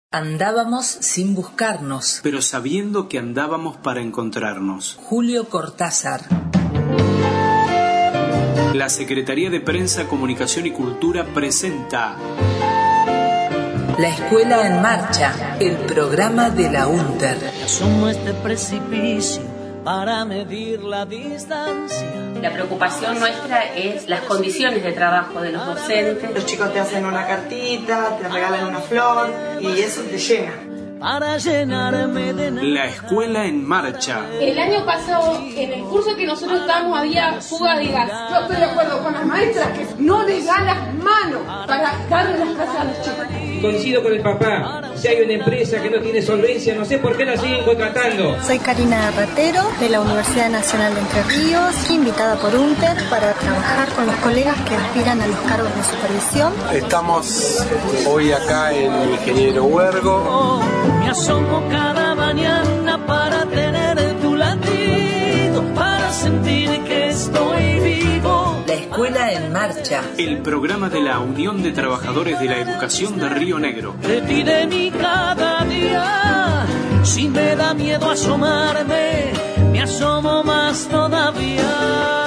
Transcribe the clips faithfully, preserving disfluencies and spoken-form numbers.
Andábamos sin buscarnos, pero sabiendo que andábamos para encontrarnos. Julio Cortázar. La Secretaría de Prensa, Comunicación y Cultura presenta La Escuela en Marcha, el programa de la UNTER. Asumo este precipicio para medir la distancia. La preocupación nuestra es las condiciones de trabajo de los docentes. Los chicos te hacen una cartita, te regalan una flor y eso te llena. Para llenarme de nada. La Escuela en Marcha. El año pasado, en el curso que nosotros estábamos, había fuga de gas. Yo estoy de acuerdo con las maestras que no les dan las manos para darle las clases a los chicos. Coincido con el papá. Si hay una empresa que no tiene solvencia, no sé por qué la siguen contratando. Soy Karina Ratero, de la Universidad Nacional de Entre Ríos, invitada por UNTER para trabajar con los colegas que aspiran a los cargos de supervisión. Estamos hoy acá en Ingeniero Huergo. Me asomo cada mañana para tener tu latido, para sentir que estoy vivo. La Escuela en Marcha. El programa de la Unión de Trabajadores de la Educación de Río Negro. De ti, de mí cada día. Si me da miedo asomarme, me asomo más todavía.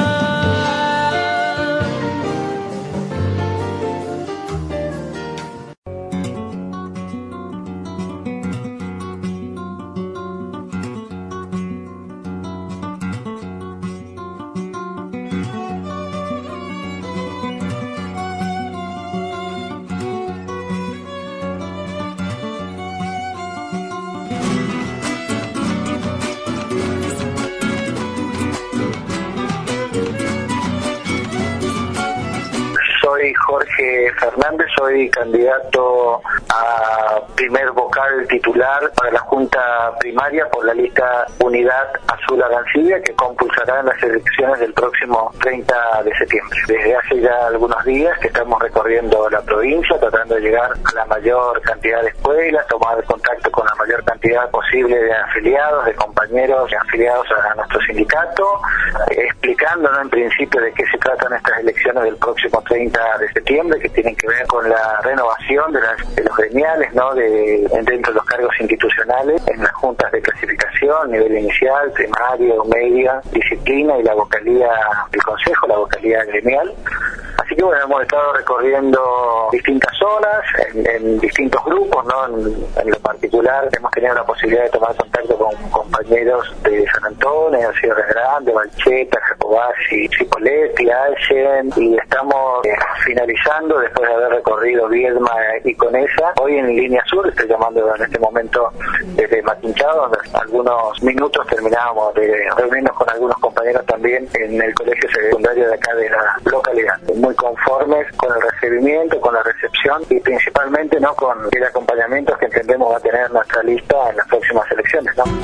Soy Jorge Fernández, soy candidato a primer vocal titular para la Junta Primaria por la lista Unidad Azul Arancibia, que compulsará en las elecciones del próximo treinta de septiembre. Desde hace ya algunos días que estamos recorriendo la provincia, tratando de llegar a la mayor cantidad de escuelas, tomar contacto con la mayor cantidad posible de afiliados, de compañeros afiliados a nuestro sindicato, explicándonos en principio de qué se tratan estas elecciones del próximo treinta de septiembre, que tienen que ver con la renovación de, las, de los gremiales, ¿no? de, dentro de los cargos institucionales, en las juntas de clasificación, nivel inicial, primario, media, disciplina y la vocalía del consejo, la vocalía gremial. Así que bueno, hemos estado recorriendo distintas zonas, en, en distintos grupos, ¿no? En, en lo particular hemos tenido la posibilidad de tomar contacto con compañeros de San Antonio, Sierra Grande, Valcheta, Jacobasi, Cipolletti, Allen, y estamos eh, finalizando, después de haber recorrido Viedma y Conesa, hoy en Línea Sur, estoy llamando en este momento desde Maquinchado, donde algunos minutos terminábamos de reunirnos con algunos compañeros también en el colegio secundario de acá de la localidad. Muy conformes con el recibimiento, con la recepción y principalmente no con el acompañamiento que entendemos va a tener nuestra lista en las próximas elecciones, ¿no?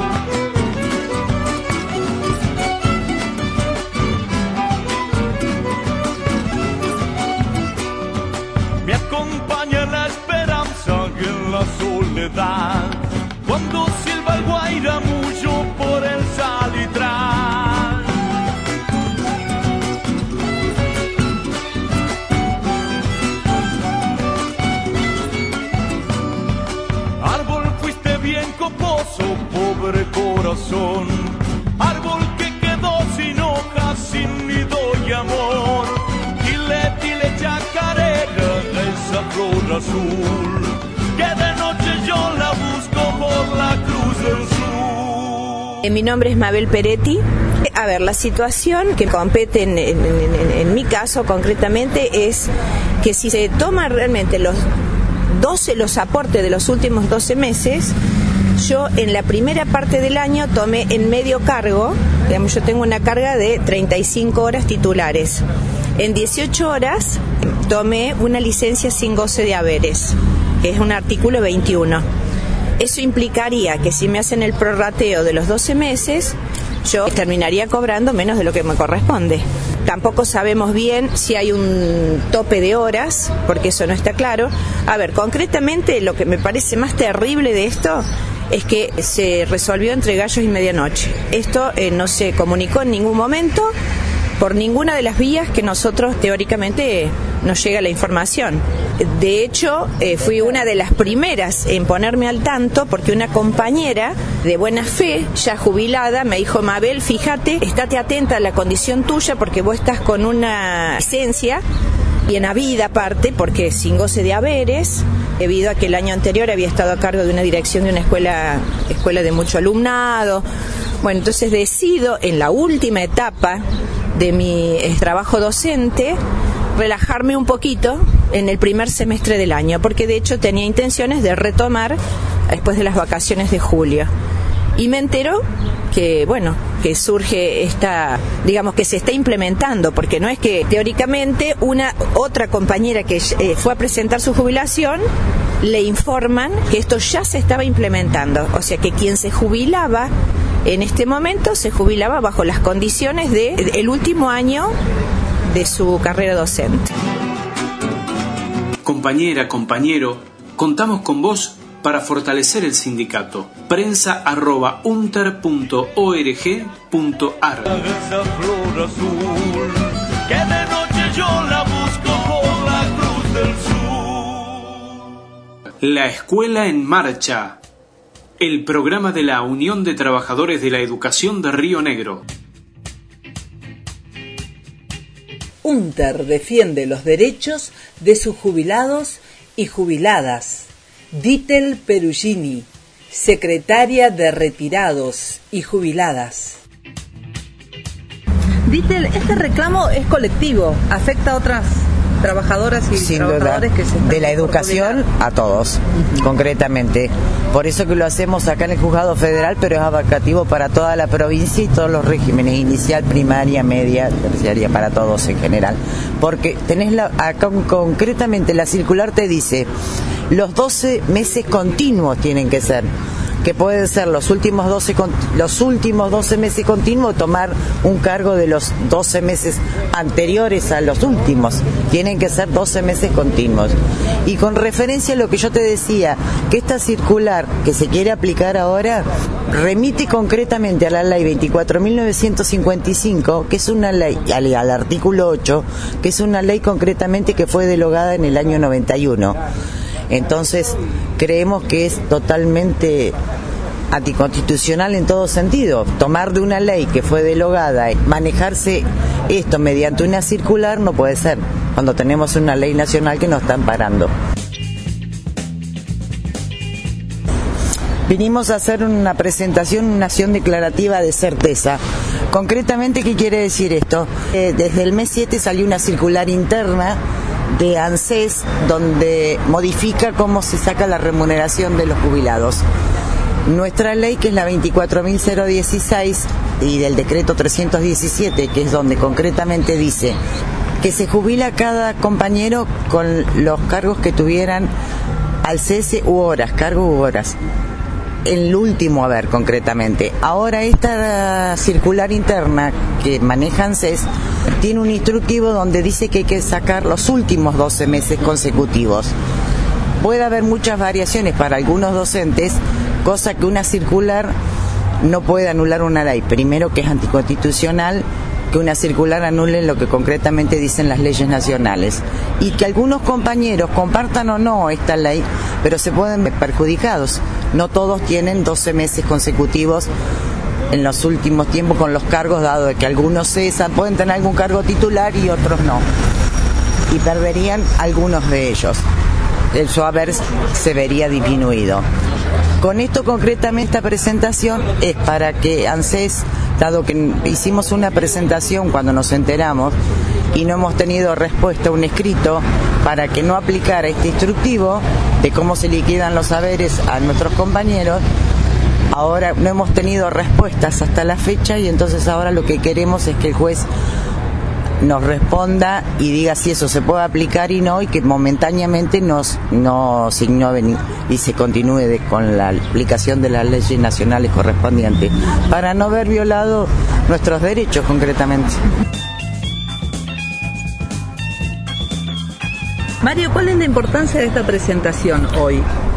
Me acompaña la esperanza en la soledad, cuando silba el guairamullo por el salitral. Árbol, fuiste bien coposo, pobre corazón, árbol que quedó sin hojas, sin nido y amor. Dile, dile chacarera de esa flor azul, que de noche yo la busco por la cruz del sur. Mi nombre es Mabel Peretti. A ver, la situación que compete en, en, en, en mi caso concretamente es que si se toman realmente los doce los aportes de los últimos doce meses, yo en la primera parte del año tomé en medio cargo, digamos, yo tengo una carga de treinta y cinco horas titulares. En dieciocho horas tomé una licencia sin goce de haberes, que es un artículo veintiuno. Eso implicaría que si me hacen el prorrateo de los doce meses, yo terminaría cobrando menos de lo que me corresponde. Tampoco sabemos bien si hay un tope de horas, porque eso no está claro. A ver, concretamente lo que me parece más terrible de esto es que se resolvió entre gallos y medianoche. Esto eh, no se comunicó en ningún momento. por ninguna de las vías que nosotros teóricamente nos llega la información. De hecho, eh, fui una de las primeras en ponerme al tanto porque una compañera de buena fe, ya jubilada, me dijo: Mabel, fíjate, estate atenta a la condición tuya porque vos estás con una licencia bien habida aparte, porque sin goce de haberes, debido a que el año anterior había estado a cargo de una dirección de una escuela, escuela de mucho alumnado. Bueno, entonces decido en la última etapa de mi eh, trabajo docente relajarme un poquito en el primer semestre del año, porque de hecho tenía intenciones de retomar después de las vacaciones de julio. Y me entero que, bueno, que surge esta, digamos que se está implementando, porque no es que teóricamente una otra compañera que eh, fue a presentar su jubilación, le informan que esto ya se estaba implementando. O sea que quien se jubilaba en este momento se jubilaba bajo las condiciones del de, último año de su carrera docente. Compañera, compañero, contamos con vos para fortalecer el sindicato. Prensa arroba unter punto org punto ar. Esa flor azul, que de noche yo la busco con la cruz del sur. La Escuela en Marcha, el programa de la Unión de Trabajadores de la Educación de Río Negro. UNTER defiende los derechos de sus jubilados y jubiladas. Ditel Perugini, secretaria de Retirados y Jubiladas. Ditel, este reclamo es colectivo, afecta a otras trabajadoras y Sin trabajadores duda, que se están de la educación a todos, uh-huh. concretamente. Por eso que lo hacemos acá en el Juzgado Federal, pero es abarcativo para toda la provincia y todos los regímenes, inicial, primaria, media, terciaria, para todos en general. Porque tenés la, acá concretamente la circular te dice, los doce meses continuos tienen que ser, que pueden ser los últimos doce, los últimos doce meses continuos, tomar un cargo de los doce meses anteriores a los últimos, tienen que ser doce meses continuos. Y con referencia a lo que yo te decía, que esta circular que se quiere aplicar ahora remite concretamente a la ley veinticuatro mil novecientos cincuenta y cinco, que es una ley, al, al artículo ocho, que es una ley concretamente que fue derogada en el año noventa y uno. Entonces, creemos que es totalmente anticonstitucional en todo sentido. Tomar de una ley que fue derogada, manejarse esto mediante una circular no puede ser, cuando tenemos una ley nacional que nos está amparando. Vinimos a hacer una presentación, una acción declarativa de certeza. Concretamente, ¿qué quiere decir esto? Eh, desde el mes siete salió una circular interna de ANSES donde modifica cómo se saca la remuneración de los jubilados. Nuestra ley, que es la veinticuatro mil dieciséis, y del decreto trescientos diecisiete, que es donde concretamente dice que se jubila cada compañero con los cargos que tuvieran al cese u horas, cargo u horas. El último haber concretamente. Ahora esta circular interna que maneja ANSES tiene un instructivo donde dice que hay que sacar los últimos doce meses consecutivos. Puede haber muchas variaciones para algunos docentes, cosa que una circular no puede anular una ley. Primero, que es anticonstitucional que una circular anule lo que concretamente dicen las leyes nacionales. Y que algunos compañeros compartan o no esta ley, pero se pueden ver perjudicados. No todos tienen doce meses consecutivos en los últimos tiempos con los cargos, dado de que algunos cesan, pueden tener algún cargo titular y otros no. Y perderían algunos de ellos. El su haber se vería disminuido. Con esto concretamente esta presentación es para que ANSES, dado que hicimos una presentación cuando nos enteramos y no hemos tenido respuesta, un escrito para que no aplicara este instructivo de cómo se liquidan los haberes a nuestros compañeros. Ahora no hemos tenido respuestas hasta la fecha y entonces ahora lo que queremos es que el juez nos responda y diga si eso se puede aplicar y no, y que momentáneamente nos, nos ignore y se continúe de, con la aplicación de las leyes nacionales correspondientes, para no haber violado nuestros derechos concretamente. Mario, ¿cuál es la importancia de esta presentación hoy?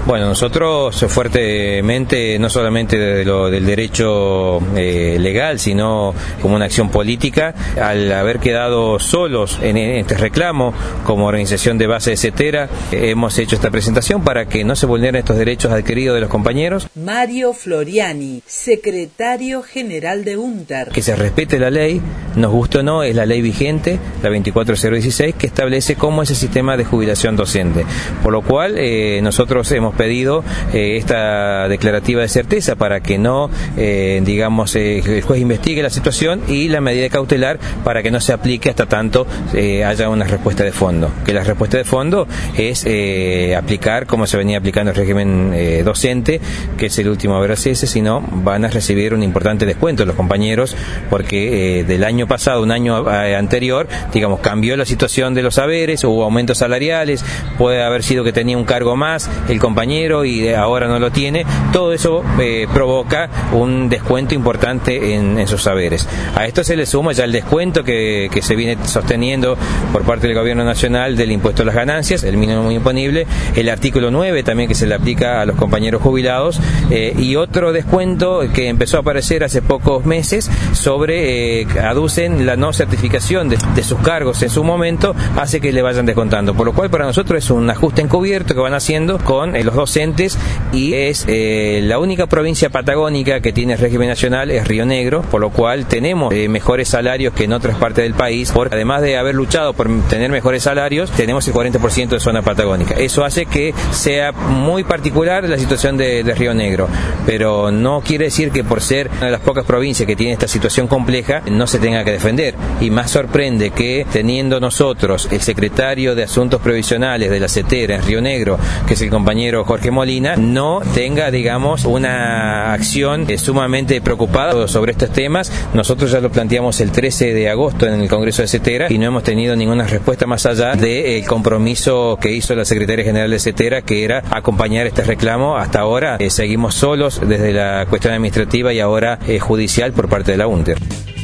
Bueno, nosotros fuertemente, no solamente de lo, del derecho eh, legal, sino como una acción política, al haber quedado solos en este reclamo como organización de base de CETERA, eh, hemos hecho esta presentación para que no se vulneren estos derechos adquiridos de los compañeros. Mario Floriani, secretario general de UNTER. Que se respete la ley, nos guste o no, es la ley vigente, la veinticuatro mil dieciséis, que establece cómo es el sistema de jubilación docente. Por lo cual, eh, nosotros hemos pedido eh, esta declarativa de certeza para que no, eh, digamos, eh, el juez investigue la situación y la medida cautelar para que no se aplique hasta tanto eh, haya una respuesta de fondo. Que la respuesta de fondo es eh, aplicar como se venía aplicando el régimen eh, docente, que es el último a ver si ese, si no van a recibir un importante descuento los compañeros, porque eh, del año pasado, un año eh, anterior, digamos, cambió la situación de los saberes, hubo aumentos salariales, puede haber sido que tenía un cargo más el compañero y ahora no lo tiene. Todo eso eh, provoca un descuento importante en, en sus saberes. A esto se le suma ya el descuento que, que se viene sosteniendo por parte del Gobierno Nacional del impuesto a las ganancias, el mínimo imponible, el artículo nueve también que se le aplica a los compañeros jubilados, eh, y otro descuento que empezó a aparecer hace pocos meses sobre, eh, aducen la no certificación de, de sus cargos en su momento, hace que le vayan descontando, por lo cual para nosotros es un ajuste encubierto que van haciendo con eh, los docentes, y es eh, la única provincia patagónica que tiene régimen nacional es Río Negro, por lo cual tenemos eh, mejores salarios que en otras partes del país, porque además de haber luchado por tener mejores salarios, tenemos el cuarenta por ciento de zona patagónica. Eso hace que sea muy particular la situación de, de Río Negro, pero no quiere decir que por ser una de las pocas provincias que tiene esta situación compleja no se tenga que defender, y más sorprende que teniendo nosotros el secretario de Asuntos Previsionales de la CETERA en Río Negro, que es el compañero Jorge Molina, no tenga, digamos, una acción eh, sumamente preocupada sobre estos temas. Nosotros ya lo planteamos el trece de agosto en el Congreso de CETERA y no hemos tenido ninguna respuesta más allá del compromiso que hizo la Secretaria General de CETERA, que era acompañar este reclamo. Hasta ahora eh, seguimos solos desde la cuestión administrativa y ahora eh, judicial por parte de la UNTER.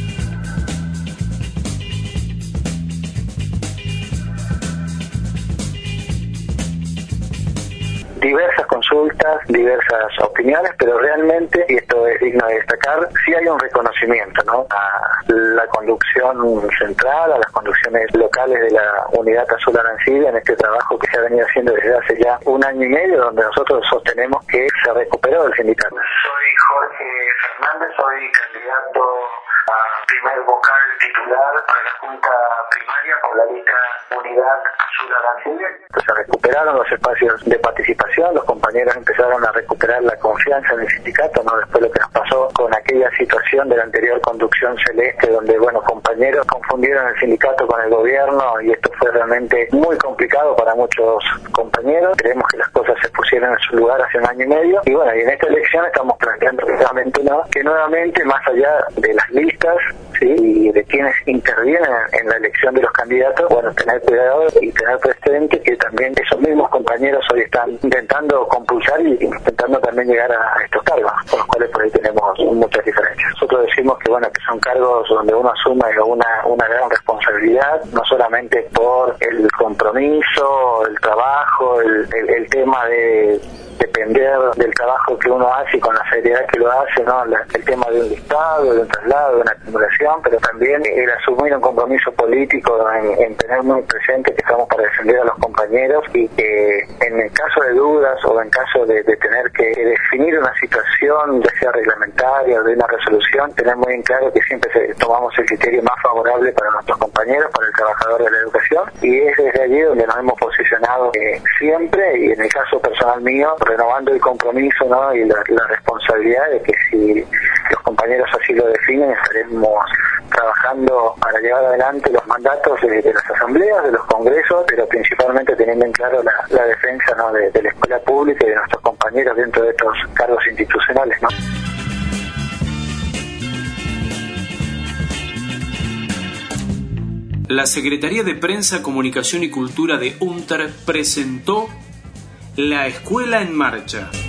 Diversas consultas, diversas opiniones, pero realmente, y esto es digno de destacar, sí hay un reconocimiento, ¿no?, a la conducción central, a las conducciones locales de la Unidad Azul Arancibia en este trabajo que se ha venido haciendo desde hace ya un año y medio, donde nosotros sostenemos que se recuperó el sindicato. Soy Jorge Fernández, soy candidato a primer vocal titular para la Junta Primaria por la lista Unidad Azul Arancibia. Se recuperaron los espacios de participación, los compañeros empezaron a recuperar la confianza en el sindicato, ¿no?, después de lo que nos pasó con aquella situación de la anterior conducción celeste, donde, bueno, compañeros confundieron el sindicato con el gobierno, y esto fue realmente muy complicado para muchos compañeros. Creemos que las cosas se pusieron en su lugar hace un año y medio, y bueno, y en esta elección estamos planteando realmente no, que nuevamente, más allá de las listas, ¿sí?, y de quienes intervienen en la elección de los candidatos, bueno, tener cuidado y tener presente que también esos mismos compañeros hoy están intentando compulsar y intentando también llegar a estos cargos, con los cuales por ahí tenemos muchas diferencias. Nosotros decimos que, bueno, que son cargos donde uno asume una, una gran responsabilidad, no solamente por el compromiso, el trabajo, el, el, el tema de depender del trabajo que uno hace y con la seriedad que lo hace, ¿no?, la, el tema de un listado, de un traslado, de una acumulación, pero también el asumir un compromiso político en, en tener muy presente que estamos para defender a los compañeros, y que en el caso de dudas o en caso de, de tener que definir una situación, ya sea reglamentaria o de una resolución, tener muy en claro que siempre se, tomamos el criterio más favorable para nuestros compañeros, para el trabajador de la educación, y es desde allí donde nos hemos posicionado eh, siempre, y en el caso personal mío, renovando el compromiso, ¿no?, y la, la responsabilidad de que si los compañeros así lo definen, estaremos trabajando para llevar adelante los mandatos de, de las asambleas, de los congresos, pero principalmente teniendo en claro la, la defensa, ¿no?, de, de la escuela pública y de nuestros compañeros dentro de estos cargos institucionales, ¿no? La Secretaría de Prensa, Comunicación y Cultura de UNTER presentó La Escuela en Marcha.